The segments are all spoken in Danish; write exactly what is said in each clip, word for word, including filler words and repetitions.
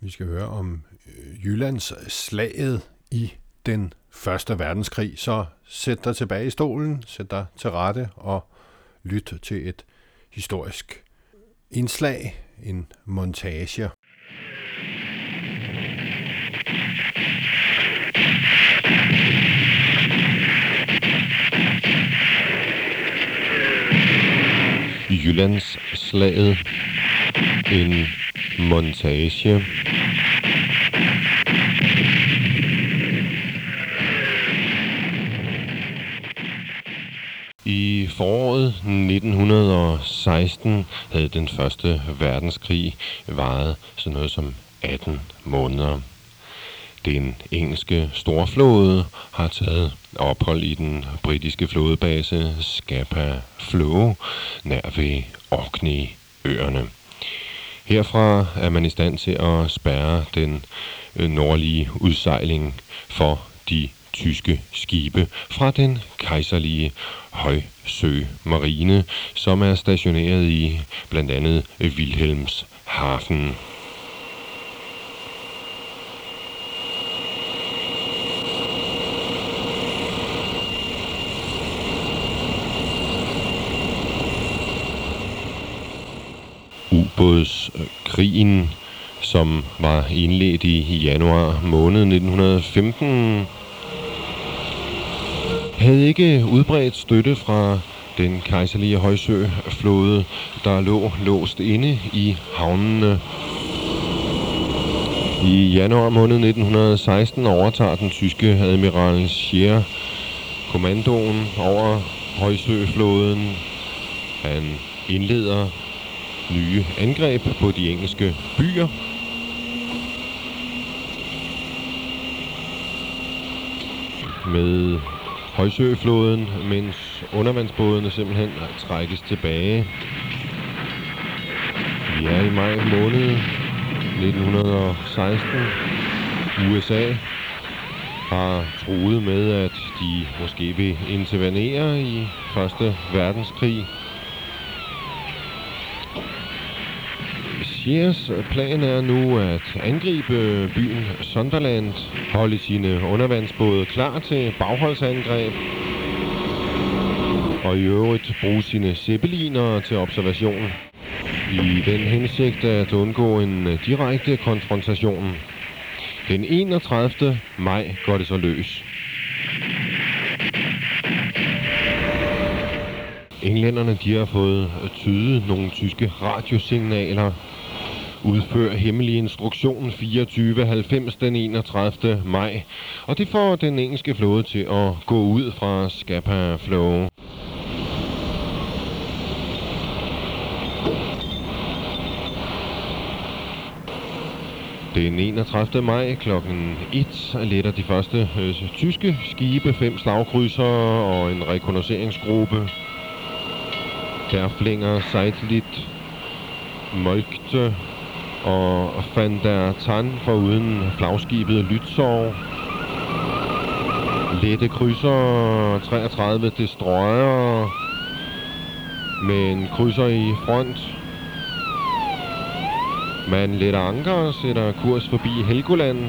Vi skal høre om Jyllands slaget i den første verdenskrig, så sæt dig tilbage i stolen, sæt dig til rette og lyt til et historisk indslag, en montage. Jyllands slaget, en montage. I foråret nitten seksten havde den første verdenskrig varet sådan noget som atten måneder. Den engelske storflåde har taget ophold i den britiske flådebase Scapa Flow nær ved Orkney-øerne. Herfra er man i stand til at spærre den nordlige udsejling for de tyske skibe fra den kejserlige højsømarine, som er stationeret i blandt andet Wilhelmshaven. Ubådskrigen, som var indledt i januar måned nitten femten, havde ikke udbredt støtte fra den kejserlige højsøflåde, der lå låst inde i havnene. I januar måned nitten seksten overtager den tyske admiral Scheer kommandoen over højsøflåden. Han indleder nye angreb på de engelske byer. Med højsøflåden, mens undervandsbådene simpelthen trækkes tilbage. Vi er i maj måned nitten seksten. U S A har truet med, at de måske vil intervenere i første verdenskrig. Scheers plan er nu at angribe byen Sunderland, holde sine undervandsbåde klar til bagholdsangreb og i øvrigt bruge sine zeppeliner til observation i den hensigt at undgå en direkte konfrontation. Den enogtredivte maj går det så løs. Englænderne de har fået tydet nogle tyske radiosignaler. Udfør hemmelig instruktion fireogtyve halvfems den enogtredivte maj, og det får den engelske flåde til at gå ud fra Scapa Flow. Den enogtredivte maj klokken et letter de første øh, tyske skibe, fem slagkrydsere og en rekognosceringsgruppe. Derflinger, Seydlitz, Moltke og Van der Tann foruden flagskibet Lützow. Lette krydser, treogtredive destroyer med en krydser i front. Man letter anker, sætter kurs forbi Helgoland.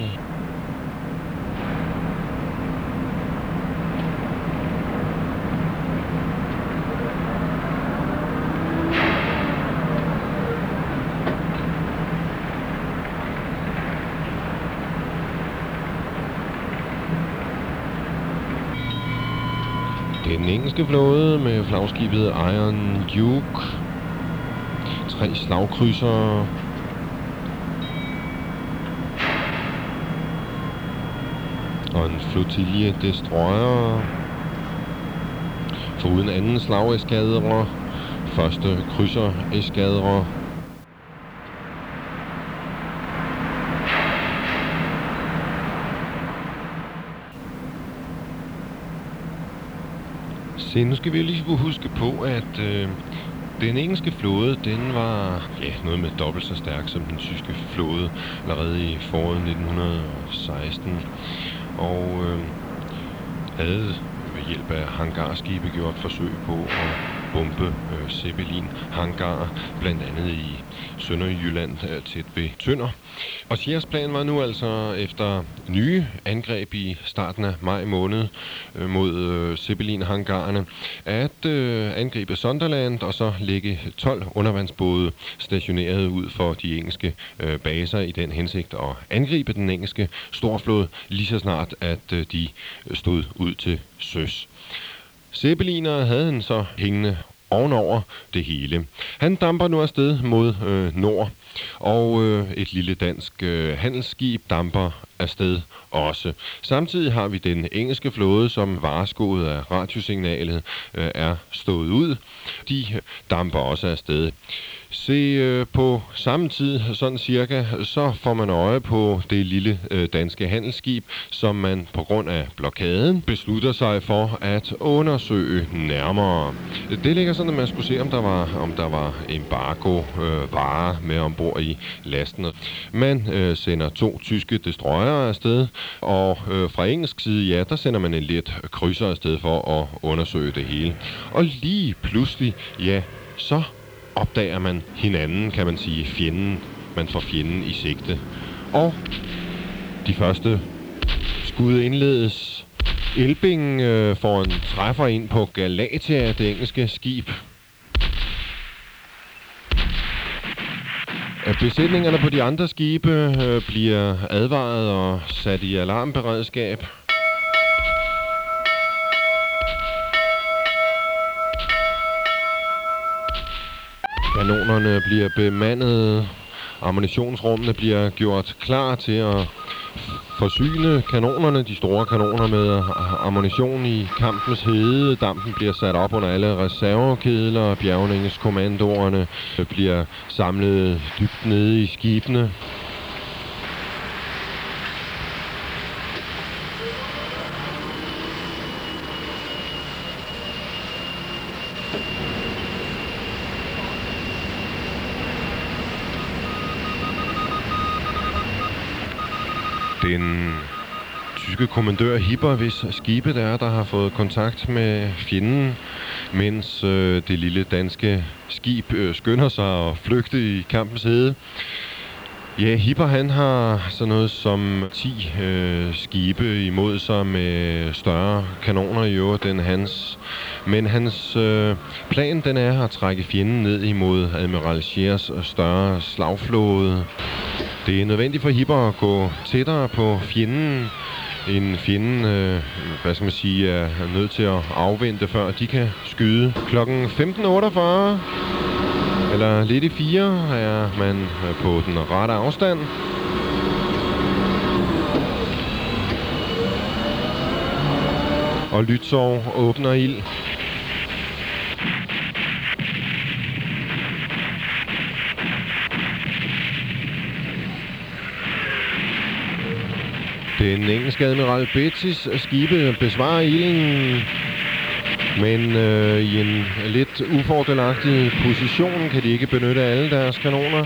Den engelske flåde med flagskibet Iron Duke, tre slagkrydsere, og en flotilje destroyer, foruden anden slageskadre, første krydsereskadre. Se, nu skal vi lige huske på, at øh, den engelske flåde, den var ja, noget med dobbelt så stærk som den tyske flåde allerede i foråret nitten seksten. Og øh, havde ved hjælp af hangarskibe gjort forsøg på at bombe øh, Zeppelin-hangarer, blandt andet i Sønderjylland øh, tæt ved Tønder. Og Scheers plan var nu altså efter nye angreb i starten af maj måned øh, mod øh, Zeppelin-hangarerne at øh, angribe Sunderland og så lægge tolv undervandsbåde stationeret ud for de engelske øh, baser i den hensigt at angribe den engelske storflåde lige så snart at øh, de stod ud til søs. Zeppeliner havde han så hængende ovenover det hele. Han damper nu afsted mod øh, nord, og øh, et lille dansk øh, handelsskib damper afsted også. Samtidig har vi den engelske flåde, som vareskoet af radiosignalet øh, er stået ud. De damper også afsted. Se øh, på samme tid, sådan cirka, så får man øje på det lille øh, danske handelsskib, som man på grund af blokaden beslutter sig for at undersøge nærmere. Det ligger sådan, at man skulle se, om der var, om der var embargo øh, varer med ombord i lasten. Man øh, sender to tyske destroyere afsted, og øh, fra engelsk side, ja, der sender man en let krydser afsted for at undersøge det hele. Og lige pludselig, ja, så opdager man hinanden, kan man sige, fjenden. Man får fjenden i sigte. Og de første skud indledes. Elbing øh, får en træffer ind på Galatea, det engelske skib. Besætningerne på de andre skibe øh, bliver advaret og sat i alarmberedskab. Kanonerne bliver bemandet, ammunitionsrummene bliver gjort klar til at forsyne kanonerne, de store kanoner, med ammunition i kampens hede. Dampen bliver sat op under alle reservekedler, bjergningskommandoerne bliver samlet dybt nede i skibene. Den tyske kommandør Hipper, hvis skibet er, der har fået kontakt med fjenden, mens øh, det lille danske skib øh, skynder sig at flygte i kampens hede. Ja, Hipper han har sådan noget som ti øh, skibe imod sig med større kanoner i øvrigt end hans. Men hans øh, plan den er at trække fjenden ned imod Admiral Scheers større slagflåde. Det er nødvendigt for Hipper at gå tættere på fjenden. En fjende, øh, hvad skal man sige, er nødt til at afvente, før de kan skyde. Klokken femten otteogfyrre, eller lidt i fire, er man på den rette afstand. Og Lützow åbner ild. Den engelske admiral Beatty's skibe besvarer ilden, men øh, i en lidt ufordelagtig position kan de ikke benytte alle deres kanoner.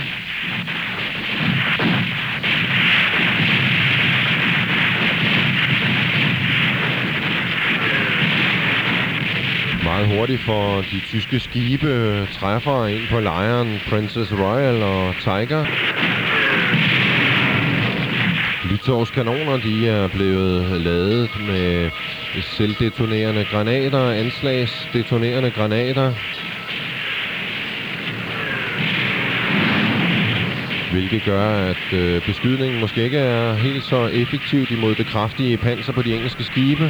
Meget hurtigt for de tyske skibe træffer ind på lejren Princess Royal og Tiger. Lützows kanoner, de er blevet ladet med selvdetonerende granater, anslagsdetonerende granater, hvilket gør, at øh, beskydningen måske ikke er helt så effektivt imod det kraftige panser på de engelske skibe.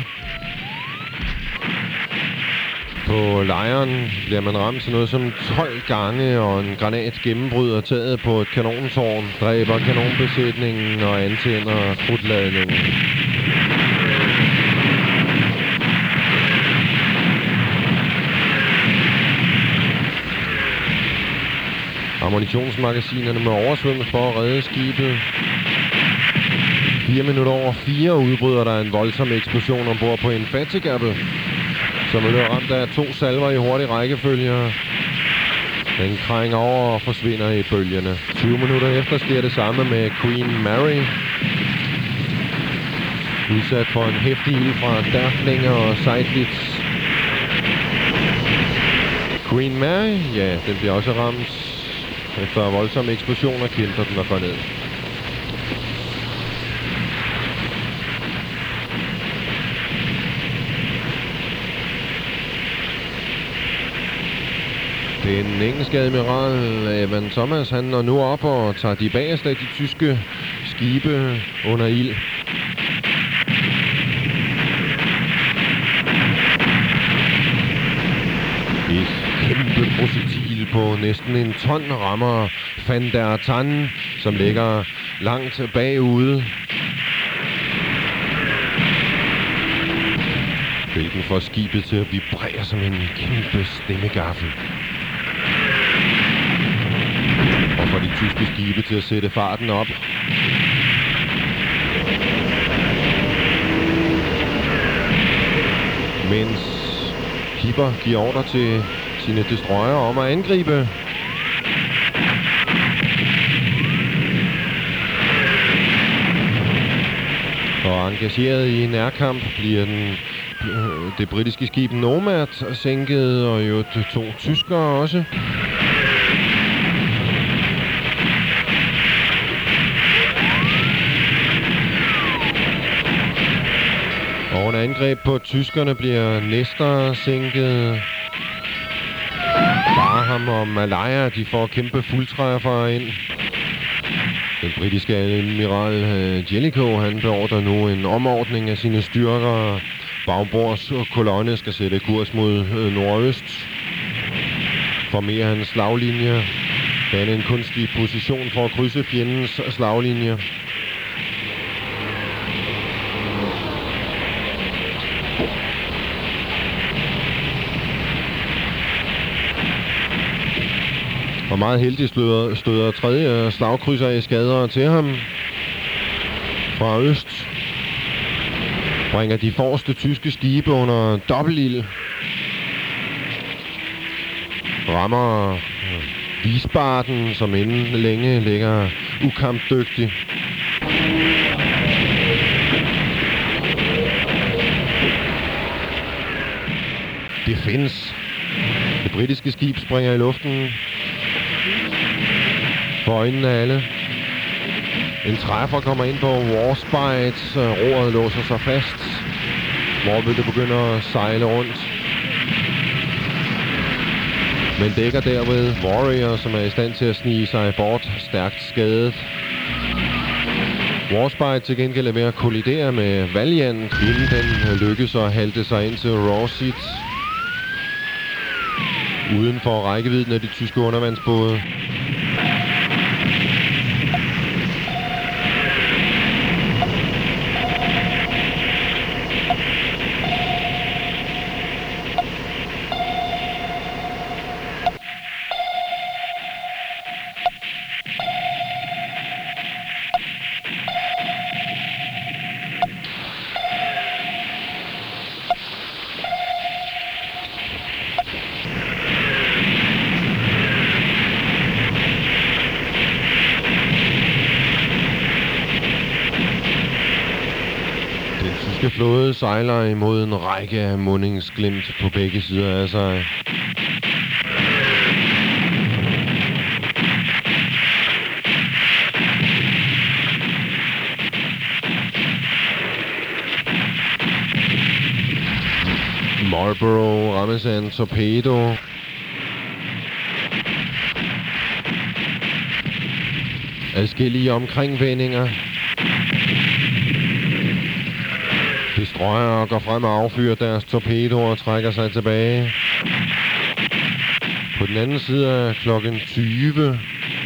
På lejren bliver man ramt til noget som tolv gange, og en granat gennembryder taget på et kanontårn, dræber kanonbesætningen og antænder krudtladningen. Ammunitionsmagasinerne må oversvømmes for at redde skibet. Fire minutter over fire udbryder der en voldsom eksplosion ombord på Indefatigable, som er ramt af to salver i hurtig rækkefølge. Den krænger over og forsvinder i bølgerne. tyve minutter efter sker det samme med Queen Mary. Udsat for en heftig ild fra Derfflinger og Seydlitz. Queen Mary, ja, den bliver også ramt. Efter voldsomme eksplosioner kælder den og går ned. Den engelske admiral Evan Thomas, han når nu op og tager de bagerste af de tyske skibe under ild. Et kæmpe projektil på næsten en ton rammer Van der Tann, som ligger langt bagude. Hvilken får skibet til at vibrere som en kæmpe stemmegaffel. Og får de tyske skibe til at sætte farten op. Mens Hipper giver ordre til sine destroyer om at angribe. Og engageret i nærkamp bliver den, det britiske skib Nomad sænket, og jo to tyskere også. Og under angreb på tyskerne bliver Nestor sænket. Barham og Malaya, de får kæmpe fuldtræffere ind. Den britiske admiral uh, Jellicoe, han beordrer nu en omordning af sine styrker. Bagbords kolonne skal sætte kurs mod uh, nordøst. Formerer hans slaglinje. Danne en kunstig position for at krydse fjendens slaglinje. Og meget heldigt støder, støder tredje slagkrydser i skader til ham fra øst. Bringer de forreste tyske skibe under dobbeltild. Rammer Wiesbaden, som inden længe ligger ukampdygtig. Det findes. Det britiske skib springer i luften. For øjnene af alle. En træffer kommer ind på Warspite. Roret låser sig fast. Hvorved det begynder at sejle rundt. Men dækker derved Warrior, som er i stand til at snige sig bort, stærkt skadet. Warspite til gengæld er ved at kollidere med Valiant, inden den lykkes at halte sig ind til Rosyth. Uden for rækkevidden af de tyske undervandsbåde. Flåde sejler imod en række af mundingsglimt på begge sider af sig. Marlborough rammes af en torpedo. Adskillige omkringvendinger. Destroyer går frem og affyrer deres torpedoer og trækker sig tilbage. På den anden side er klokken tyve.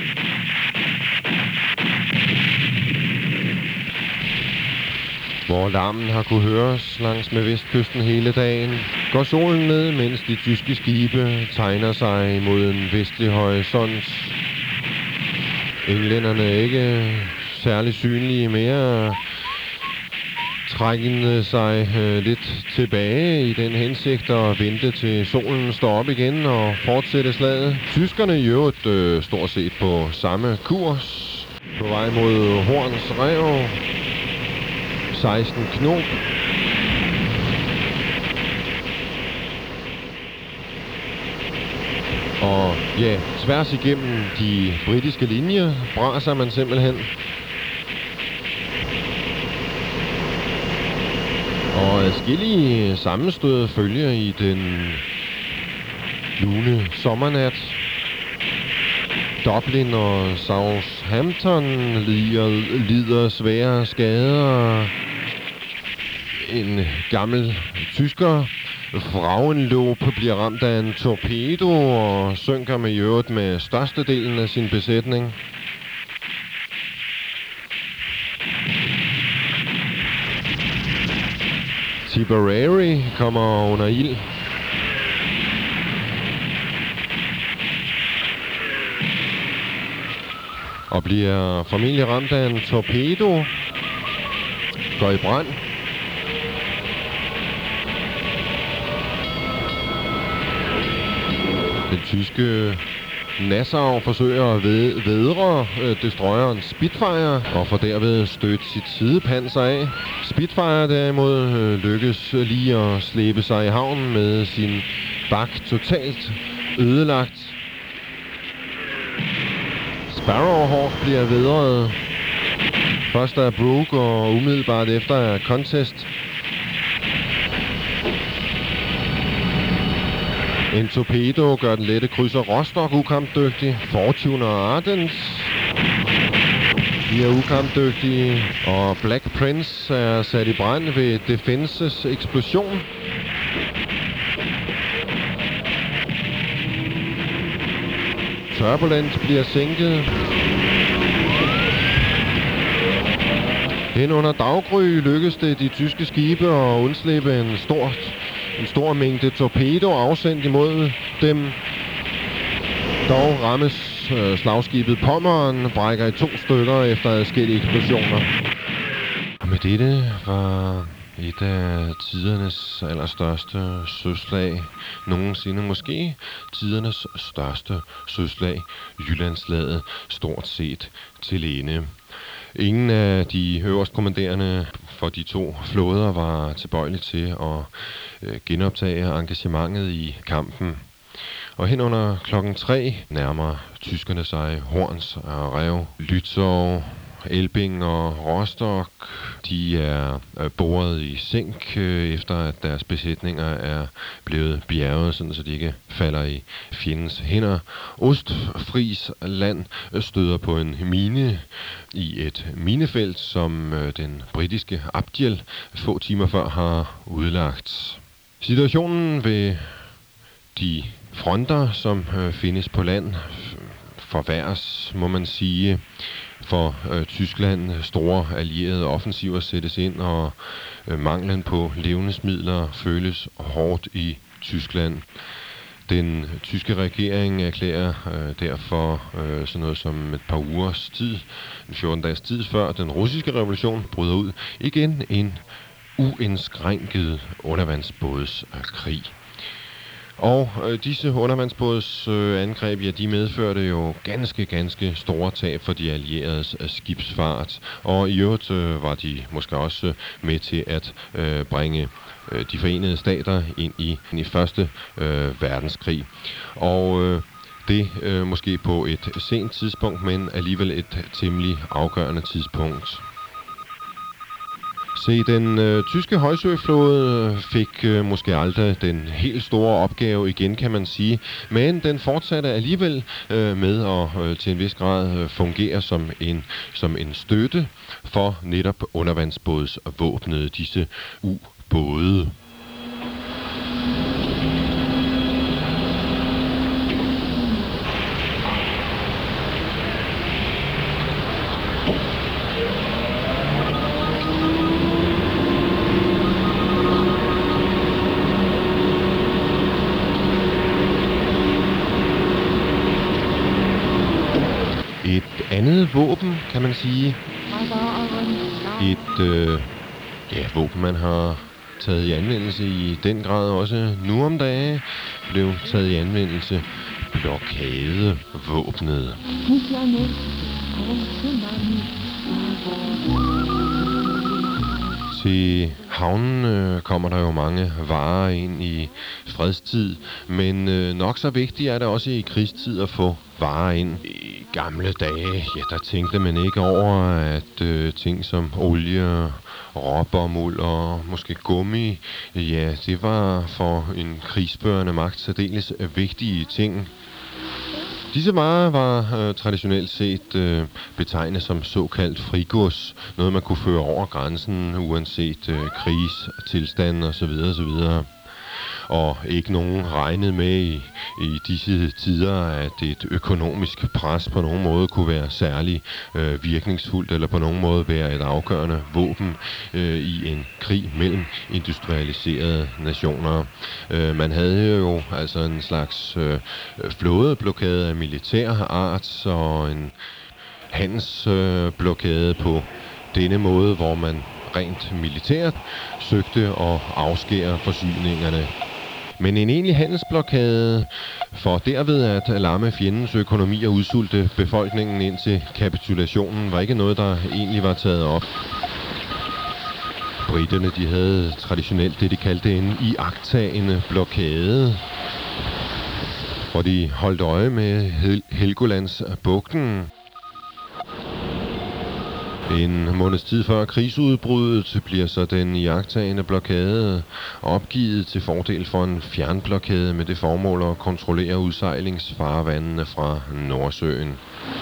Hvor larmen har kunne høres langs med vestkysten hele dagen, går solen ned, mens de tyske skibe tegner sig mod en vestlig horisont. Englænderne er ikke særlig synlige mere. Trækkende sig øh, lidt tilbage i den hensigt at vente til solen står op igen og fortsætte slaget. Tyskerne i øvrigt øh, stort set på samme kurs. På vej mod Horns Rev. seksten knop. Og ja, tværs igennem de britiske linjer braser man simpelthen. Og adskillige sammenstød følger i den lune sommernat. Dublin og Southampton lider, lider svære skader. En gammel tysker, Frauenlob, bliver ramt af en torpedo og synker med i øvrigt med størstedelen af sin besætning. Tipperary kommer under ild. Og bliver formentlig ramt af en torpedo. Går i brand. Den tyske Nassau forsøger at vædre øh, destroyeren Spitfire og får derved stødt sit sidepanser af. Spitfire derimod øh, lykkes lige at slæbe sig i havnen med sin bak totalt ødelagt. Sparrowhawk bliver vædret. Først af Brooke og umiddelbart efter af Contest. En torpedo gør den lette krydser Rostock ukampdygtig. Fortune og Ardent bliver ukampdygtige. Og Black Prince er sat i brand ved Defenses eksplosion. Turbulent bliver sænket. Hen under daggry lykkes det de tyske skibe at undslippe en stor, en stor mængde torpedo afsendt imod dem. Dog rammes øh, slagskibet Pommern, brækker i to stykker efter adskillige eksplosioner. Og med dette var et af tidernes allerstørste søslag nogensinde, måske tidernes største søslag, Jyllandslaget, stort set til ende. Ingen af de øverst kommanderende for de to flåder var tilbøjelige til at øh, genoptage engagementet i kampen. Og hen under klokken tre nærmer tyskerne sig Horns og Rev, Lützow, Elbing og Rostock. De er boret i sænk, efter at deres besætninger er blevet bjerget, sådan så de ikke falder i fjendens hænder. Ostfries land støder på en mine i et minefelt, som den britiske Abdiel få timer før har udlagt. Situationen ved de fronter, som findes på land, forværres, må man sige. For øh, Tyskland store allierede offensiver sættes ind, og øh, manglen på levnedsmidler føles hårdt i Tyskland. Den tyske regering erklærer øh, derfor øh, sådan noget som et par ugers tid, en fjorten dages tid før den russiske revolution bryder ud, igen en uindskrænket undervandsbådskrig. Og øh, disse undervandsbåds øh, angreb, ja, de medførte jo ganske, ganske store tab for de allieredes øh, skibsfart. Og i øvrigt øh, var de måske også øh, med til at øh, bringe øh, de forenede stater ind i, ind i første øh, verdenskrig. Og øh, det øh, måske på et sent tidspunkt, men alligevel et temmelig afgørende tidspunkt. Se, den øh, tyske højsøflåde fik øh, måske aldrig den helt store opgave igen, kan man sige, men den fortsatte alligevel øh, med at øh, til en vis grad øh, fungere som en, som en støtte for netop undervandsbådsvåbnet, disse ubåde. Et andet våben, kan man sige. Et øh, ja, våben, man har taget i anvendelse i den grad også nu om dage, blev taget i anvendelse blokadevåbnet. Til havnen øh, kommer der jo mange varer ind i fredstid, men øh, nok så vigtigt er det også i krigstid at få varer ind. I gamle dage, ja, der tænkte man ikke over, at øh, ting som olie, råbomuld og måske gummi, ja, det var for en krigsførende magt særdeles vigtige ting. Disse varer var øh, traditionelt set øh, betegnet som såkaldt frigods, noget man kunne føre over grænsen uanset øh, krigstilstand osv. osv. Og ikke nogen regnede med i, i disse tider, at et økonomisk pres på nogen måde kunne være særlig øh, virkningsfuldt, eller på nogen måde være et afgørende våben øh, i en krig mellem industrialiserede nationer. Øh, man havde jo altså en slags øh, flådeblokade af militær art, og en handelsblokade øh, på denne måde, hvor man rent militært søgte at afskære forsyningerne. Men en egentlig handelsblokade for derved at lamme fjendens økonomi og udsulte befolkningen indtil kapitulationen var ikke noget, der egentlig var taget op. Briterne, de havde traditionelt det, de kaldte en iagttagende blokade, hvor de holdt øje med Hel- Helgolandsbugten. En måneds tid før krigsudbruddet bliver så den iagttagende blokade opgivet til fordel for en fjernblokade med det formål at kontrollere udsejlingsfarvandene fra Nordsøen.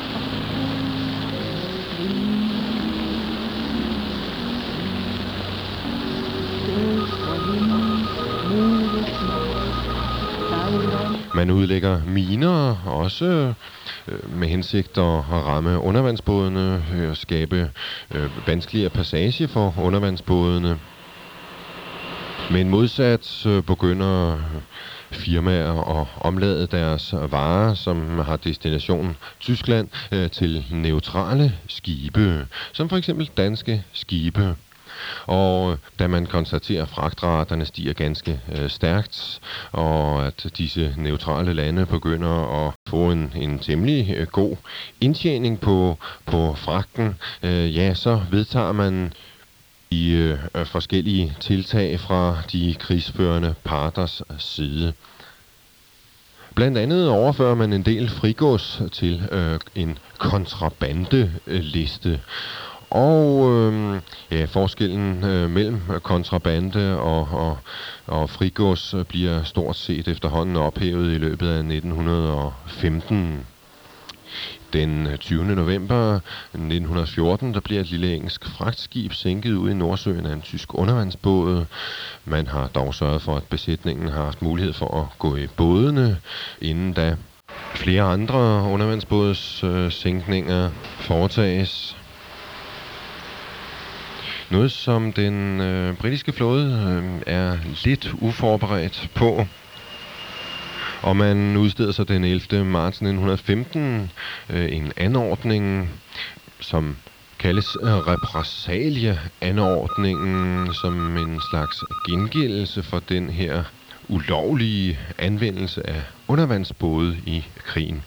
Man udlægger miner også øh, med hensigt at ramme undervandsbådene og skabe øh, vanskeligere passage for undervandsbådene. Men modsat øh, begynder firmaer at omlade deres varer, som har destination Tyskland, øh, til neutrale skibe, som for eksempel danske skibe. Og da man konstaterer, at fragtraterne stiger ganske øh, stærkt, og at disse neutrale lande begynder at få en, en temmelig øh, god indtjening på, på fragten, øh, ja, så vedtager man i øh, forskellige tiltag fra de krigsførende parters side. Blandt andet overfører man en del frigods til øh, en kontrabandeliste. Og øh, ja, forskellen øh, mellem kontrabande og, og, og frigods bliver stort set efterhånden ophævet i løbet af nitten femten. Den tyvende november nitten fjorten, der bliver et lille engelsk fragtskib sænket ud i Nordsøen af en tysk undervandsbåd. Man har dog sørget for, at besætningen har haft mulighed for at gå i bådene inden da. Flere andre undervandsbåds øh, sænkninger foretages. Noget, som den øh, britiske flåde øh, er lidt uforberedt på. Og man udsteder så den ellevte marts nitten femten øh, en anordning, som kaldes øh, repressalieanordningen, som en slags gengældelse for den her ulovlige anvendelse af undervandsbåde i krigen.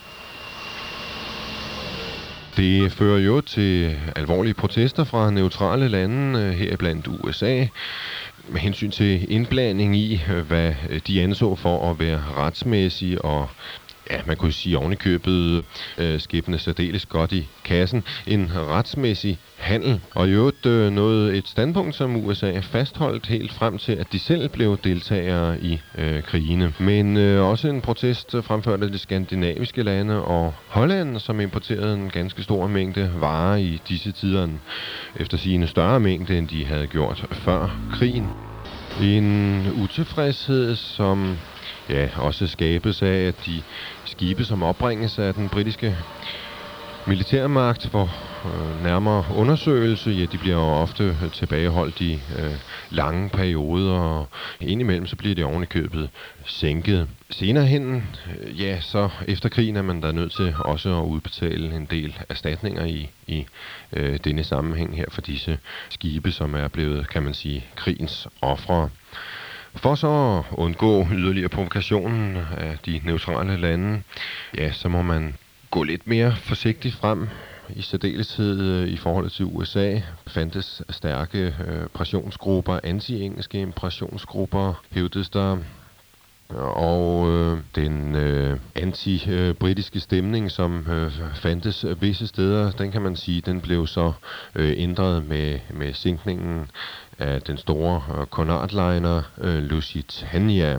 Det fører jo til alvorlige protester fra neutrale lande, heriblandt U S A, med hensyn til indblanding i, hvad de anså for at være retsmæssig og, ja, man kunne sige ovenikøbet øh, skæbne særdeles godt i kassen, en retsmæssig handel. Og i øvrigt øh, noget et standpunkt, som U S A fastholdt helt frem til, at de selv blev deltagere i øh, krigene. Men øh, også en protest fremført af de skandinaviske lande og Holland, som importerede en ganske stor mængde varer i disse tider, efter sigende større mængde, end de havde gjort før krigen. En utilfredshed, som ja, også skabes af, at de skibe, som opbringes af den britiske militærmagt for øh, nærmere undersøgelse, ja, de bliver jo ofte tilbageholdt i øh, lange perioder, og indimellem så bliver det oven i købet sænket. Senere hen, øh, ja, så efter krigen er man der nødt til også at udbetale en del erstatninger i, i øh, denne sammenhæng her for disse skibe, som er blevet, kan man sige, krigens ofre. For så at undgå yderligere provokationen af de neutrale lande, ja, så må man gå lidt mere forsigtigt frem i særdeleshed i forhold til U S A fandtes stærke øh, pressionsgrupper, anti-engelske pressionsgrupper, hævdes der. Og øh, den øh, anti-britiske stemning, som øh, fandtes visse steder, den kan man sige, den blev så øh, ændret med, med sænkningen af den store øh, Cunard-liner øh, Lusitania.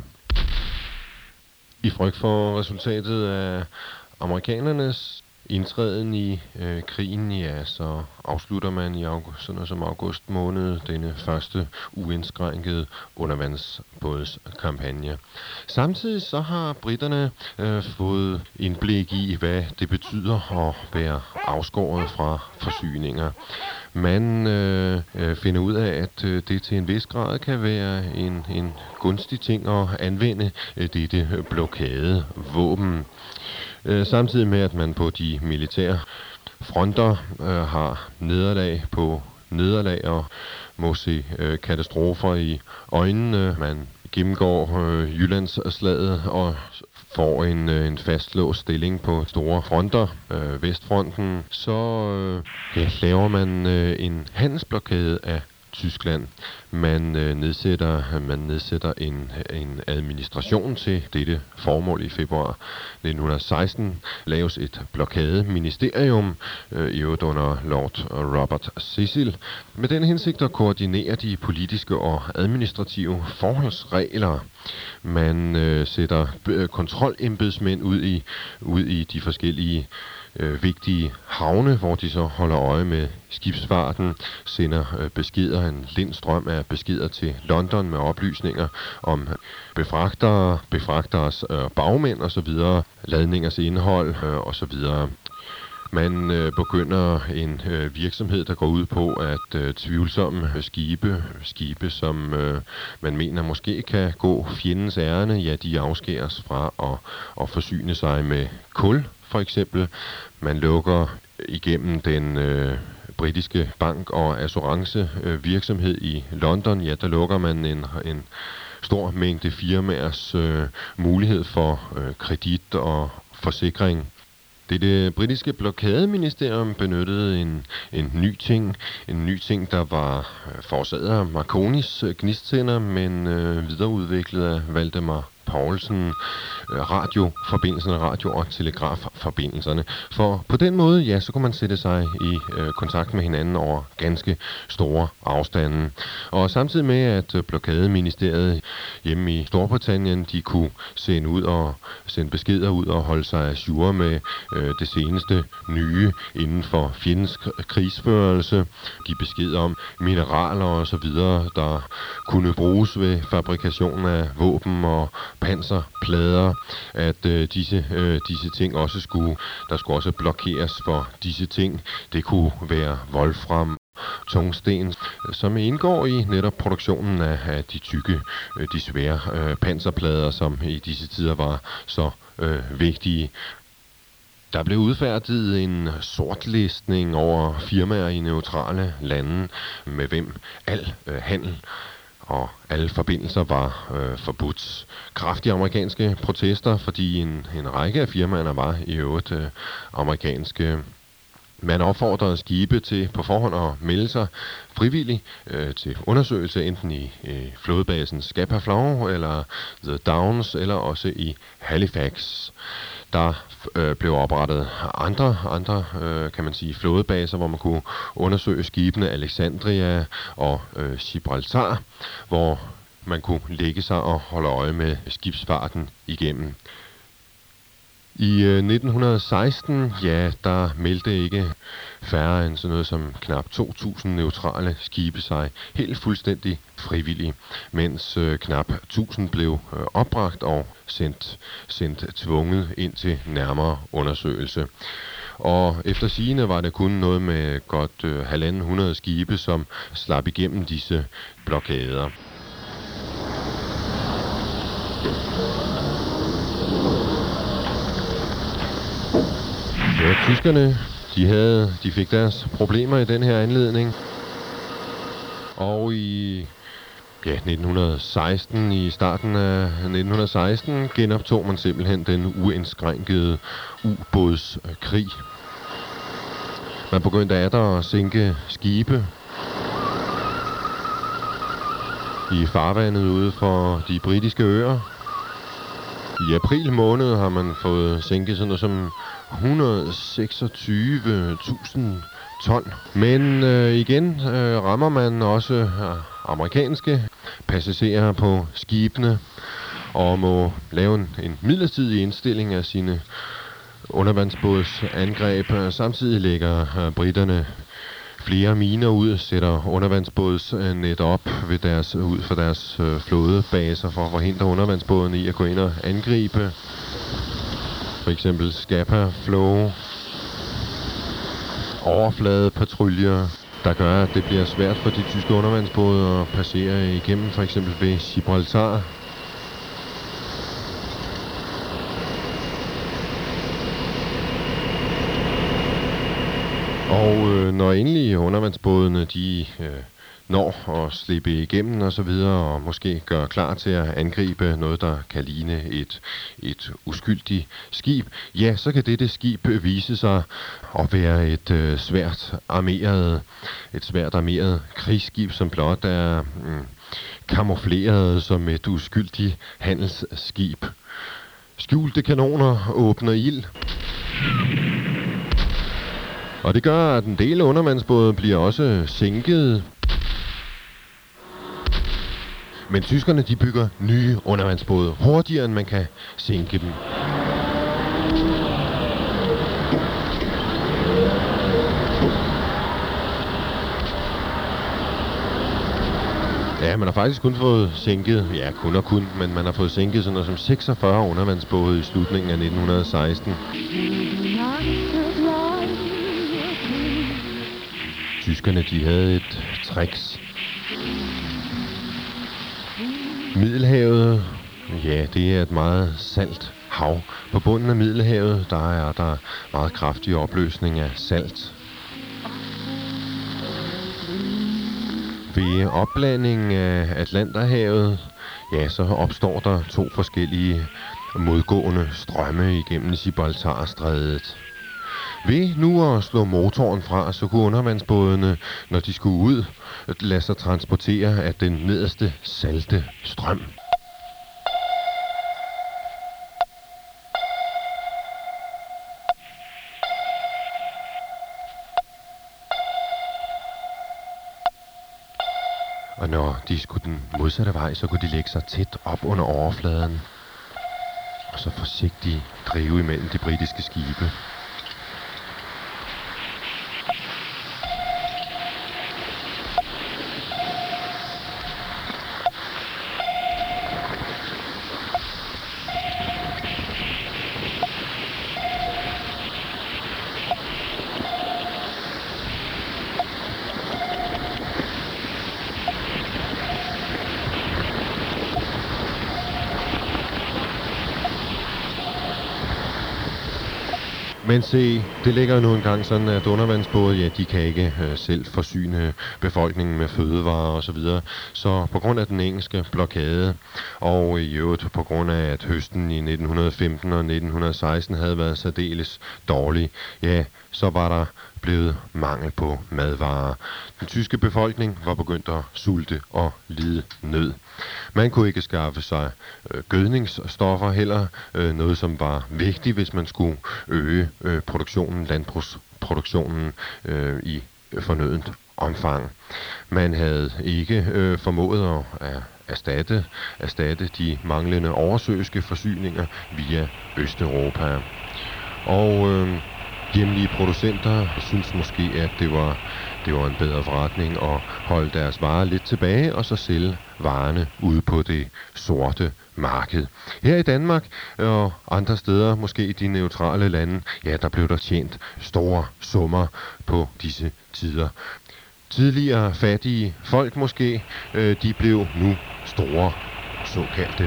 I frygt for resultatet af amerikanernes indtræden i øh, krigen, ja, så afslutter man i august, sådan noget som august måned denne første uindskrænkede undervandsbådskampagne. Samtidig så har britterne øh, fået indblik i, hvad det betyder at være afskåret fra forsyninger. Man øh, øh, finder ud af, at øh, det til en vis grad kan være en, en gunstig ting at anvende øh, dette blokade våben. Øh, samtidig med, at man på de militære fronter øh, har nederlag på nederlag og må se øh, katastrofer i øjnene. Man gennemgår øh, Jyllandsslaget og får en, øh, en fastlåst stilling på store fronter, øh, Vestfronten. Så øh, ja, laver man øh, en handelsblokade af Tyskland. Man øh, nedsætter, man nedsætter en, en administration til dette formål i februar nitten seksten. Laves et blokadeministerium, øh, i øvrigt under Lord Robert Cecil, med den hensigt at koordinere de politiske og administrative forholdsregler. Man øh, sætter øh, kontrolembedsmænd ud i, ud i de forskellige øh, vigtige havne, hvor de så holder øje med skibsfarten, sender øh, beskeder, en lind strøm af beskeder til London med oplysninger om befragtere, befragteres øh, bagmænd osv., ladningers indhold øh, osv. Man øh, begynder en øh, virksomhed, der går ud på, at øh, tvivlsomme skibe, skibe som øh, man mener måske kan gå fjendens ærinde, ja, de afskæres fra at, at forsyne sig med kul, for eksempel. Man lukker igennem den øh, britiske bank- og assurance øh, virksomhed i London, ja, der lukker man en, en stor mængde firmaers øh, mulighed for øh, kredit og forsikring. Det britiske blokadeministerium benyttede en, en ny ting, en ny ting, der var forårsaget af Marconis gnistcenter, men øh, videreudviklet af Valdemar Poulsen, radioforbindelserne, radio- og telegrafforbindelserne. For på den måde, ja, så kunne man sætte sig i øh, kontakt med hinanden over ganske store afstande. Og samtidig med, at øh, blokadeministeriet hjemme i Storbritannien, de kunne sende ud og sende beskeder ud og holde sig ajour med øh, det seneste nye inden for fjendens krigsførelse, give besked om mineraler og så videre, der kunne bruges ved fabrikation af våben og panserplader, at øh, disse, øh, disse ting også skulle, der skulle også blokeres for disse ting. Det kunne være wolfram, tungsten, som indgår i netop produktionen af, af de tykke, øh, de svære øh, panserplader, som i disse tider var så øh, vigtige. Der blev udfærdiget en sortlistning over firmaer i neutrale lande, med hvem al øh, handel og alle forbindelser var øh, forbudt. Kraftige amerikanske protester, fordi en, en række af firmaerne var i øvrigt øh, amerikanske. Man opfordrede skibe til på forhånd at melde sig frivilligt øh, til undersøgelse, enten i øh, flådebasen Scapa Flow eller The Downs, eller også i Halifax. Der øh, blev oprettet andre, andre øh, kan man sige, flådebaser, hvor man kunne undersøge skibene Alexandria og øh, Gibraltar, hvor man kunne lægge sig og holde øje med skibsfarten igennem. I øh, nitten seksten, ja, der meldte ikke færre end sådan noget som knap to tusind neutrale skibe sig helt fuldstændig frivillige, mens øh, knap tusind blev øh, opbragt og sendt, sendt tvunget ind til nærmere undersøgelse. Og efter sigende var det kun noget med godt øh, halvanden hundrede skibe, som slap igennem disse blokader. Ja, tyskerne, de, havde, de fik deres problemer i den her anledning. Og i ja, nitten seksten, i starten af nitten seksten, genoptog man simpelthen den uindskrænkede ubådskrig. Man begyndte atter at sænke skibe i farvandet ude for de britiske øer. I april måned har man fået sænket sådan noget som et hundrede og seksogtyve tusind ton. Men øh, igen øh, rammer man også øh, amerikanske passagerer på skibene og må lave en, en midlertidig indstilling af sine undervandsbådsangreb. Samtidig lægger øh, britterne flere miner ud, sætter undervandsbådsnet op ved deres, ud for deres øh, flådebaser for at forhindre undervandsbådene i at gå ind og angribe. For eksempel Scapa Flow, overfladepatruljer, der gør, at det bliver svært for de tyske undervandsbåde at passere igennem, for eksempel ved Gibraltar. Og øh, når endelig undervandsbådene de øh, når at slippe igennem og så videre, og måske gør klar til at angribe noget, der kan ligne et, et uskyldigt skib, ja, så kan dette skib vise sig at være et øh, svært armeret, et svært armeret krigsskib, som blot er mm, kamufleret som et uskyldigt handelsskib. Skjulte kanoner åbner ild. Og det gør, at en del undervandsbåde bliver også sænket. Men tyskerne, de bygger nye undervandsbåde hurtigere, end man kan sænke dem. Ja, man har faktisk kun fået sænket, ja, kun og kun, men man har fået sænket sådan noget som seksogfyrre undervandsbåde i slutningen af nitten seksten. Tyskerne, de havde et tricks. Middelhavet, ja, det er et meget salt hav. På bunden af Middelhavet, der er der meget kraftig opløsning af salt. Ved opblanding af Atlanterhavet, ja, så opstår der to forskellige modgående strømme igennem Gibraltarstrædet. Ved nu at slå motoren fra, så kunne undervandsbådene, når de skulle ud, lade sig transportere af den nederste salte strøm. Og når de skulle den modsatte vej, så kunne de lægge sig tæt op under overfladen og så forsigtigt drive imellem de britiske skibe. Men se, det ligger jo nu engang sådan, at undervandsbåde, ja, de kan ikke øh, selv forsyne befolkningen med fødevarer og så videre. Så på grund af den engelske blokade, og i øvrigt på grund af, at høsten i nitten femten og nitten seksten havde været særdeles dårlig, ja, så var der blevet mangel på madvarer. Den tyske befolkning var begyndt at sulte og lide nød. Man kunne ikke skaffe sig øh, gødningsstoffer heller, øh, noget som var vigtigt, hvis man skulle øge øh, produktionen, landbrugsproduktionen øh, i fornødent omfang. Man havde ikke øh, formået at erstatte, erstatte de manglende oversøiske forsyninger via Østeuropa. Og øh, hjemlige producenter synes måske, at det var, det var en bedre forretning at holde deres varer lidt tilbage og så sælge varerne ude på det sorte marked. Her i Danmark og andre steder, måske i de neutrale lande, ja, der blev der tjent store summer på disse tider. Tidligere fattige folk måske, øh, de blev nu store såkaldte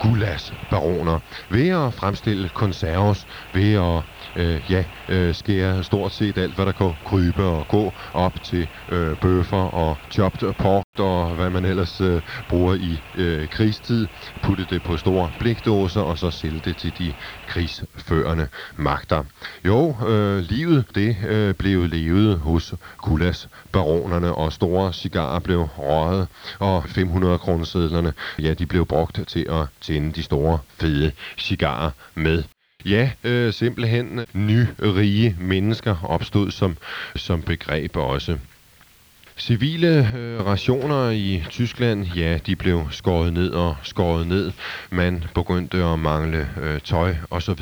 gullaschbaroner ved at fremstille konserves, ved at øh, ja, øh, skære stort set alt, hvad der kan krybe og gå op til øh, bøffer og chopped pork og hvad man ellers øh, bruger i øh, krigstid, putte det på store blikdåser og så sælge det til de krigsførende magter. Jo, øh, livet det øh, blev levet hos gullaschbaronerne, og store cigarer blev røget, og fem hundrede kronesedlerne, ja, de blev brugt til at tænde de store fede cigarer med. Ja, øh, simpelthen nyrige mennesker opstod som, som begreb også. Civile øh, rationer i Tyskland, ja, de blev skåret ned og skåret ned. Man begyndte at mangle øh, tøj osv.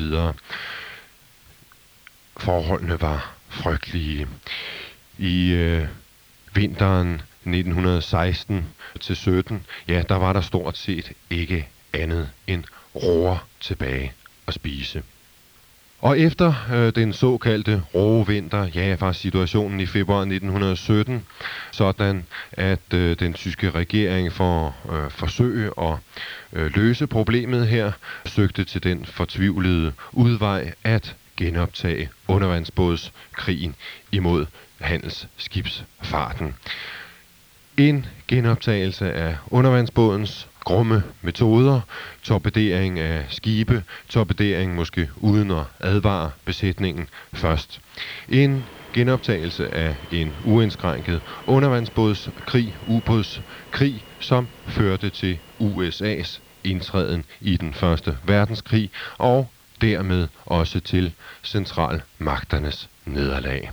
Forholdene var frygtelige. I øh, vinteren nitten seksten til sytten, ja, der var der stort set ikke andet end roer tilbage at spise. Og efter øh, den såkaldte råge vinter, ja, var situationen i februar nitten sytten sådan, at øh, den tyske regering for at øh, forsøge at øh, løse problemet her, søgte til den fortvivlede udvej at genoptage undervandsbådskrigen imod handelsskibsfarten. En genoptagelse af undervandsbådens grumme metoder, torpedering af skibe, torpedering måske uden at advare besætningen først. En genoptagelse af en uindskrænket undervandsbådskrig, ubådskrig, som førte til U S A's indtræden i den første verdenskrig og dermed også til centralmagternes nederlag.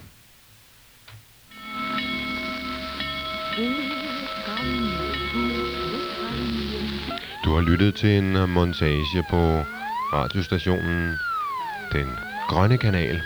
Du har lyttet til en montage på radiostationen Den Grønne Kanal.